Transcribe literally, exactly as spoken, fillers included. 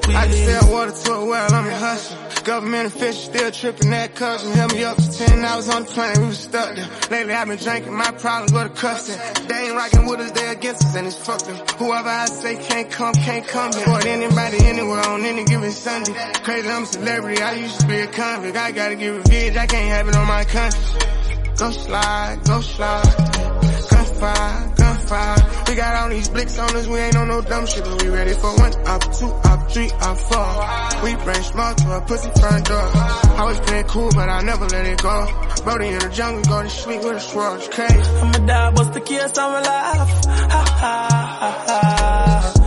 I can sell water to a well, I'm a hustler. Government officials still tripping that custom. Held me up for ten hours on the plane, we was stuck there. Lately I've been drinking, my problems go to cussing. They ain't rocking with us, they against us, and it's fucked them. Whoever I say can't come, can't come here. Support anybody anywhere on any given Sunday. Crazy, I'm a celebrity, I used to be a convict. I gotta get revenge, I can't have it on my conscience. Go slide, go slide. Gunfire, gunfire. We got all these blicks on us, we ain't on no dumb shit, but we ready for one up, two up, three up, four. We bring small to a pussy front door. Always play it cool, but I never let it go. Brody in the jungle, go to sleep with a swirl, it's crazy. I'ma die, bust the kiss, I'm alive. Ha ha ha ha.